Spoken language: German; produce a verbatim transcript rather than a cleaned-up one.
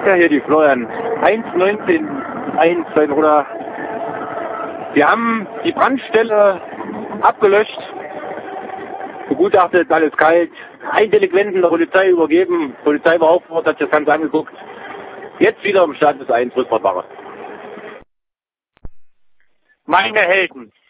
Ja, hier die Florian. eins neunzehn eins, sein Bruder. Wir haben die Brandstelle abgelöscht, begutachtet, alles kalt, ein Delinquenten der Polizei übergeben, Polizei war aufgefordert, hat sich das Ganze angeguckt. Jetzt wieder im Status eins Rückfahrtware. Meine Helden,